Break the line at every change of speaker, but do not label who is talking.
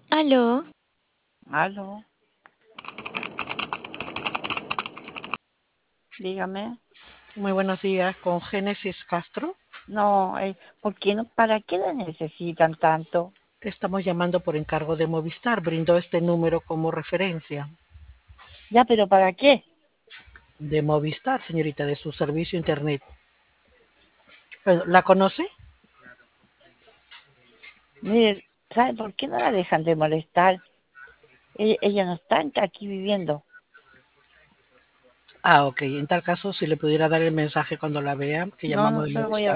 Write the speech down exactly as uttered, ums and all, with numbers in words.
Aló,
Aló, dígame.
Muy buenos días, con Génesis Castro.
No, eh, ¿por qué no? ¿Para qué la necesitan tanto?
Estamos llamando por encargo de Movistar. Brindó este número como referencia.
Ya, pero ¿para qué?
De Movistar, señorita, de su servicio internet. Bueno, ¿la conoce?
Mire, ¿sabe por qué no la dejan de molestar? Ella, ella no está aquí viviendo.
Ah, ok. En tal caso, si le pudiera dar el mensaje cuando la vea, que
No,
llamamos
no
de
se lo voy
Movistar.
a